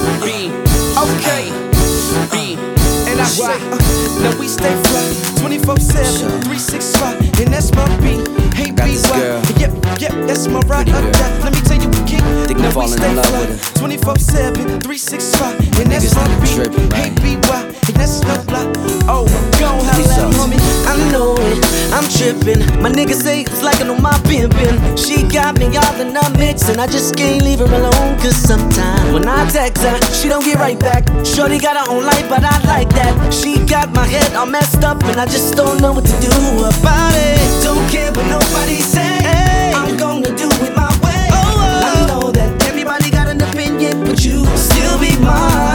Beam, okay, beam. And I say, now we stay fly 24/7, 365, and that's my beat. Hey, B-Y, yep, that's my ride or die. Let me tell you, king. Now we stay fly 24/7, 365, and that's my beat. Hey, B-Y, and that's no lie. Oh, go holla, homie. I know it, I'm trippin'. My niggas say it's like I know my pimpin'. She got me all in the mix, and I just can't leave her alone. Cause sometimes when I text her, she don't get right back. Shorty got her own life, but I like that. She got my head all messed up, and I just don't know what to do about it. Don't care what nobody say, I'm gonna do it my way. I know that everybody got an opinion, but you will still be mine.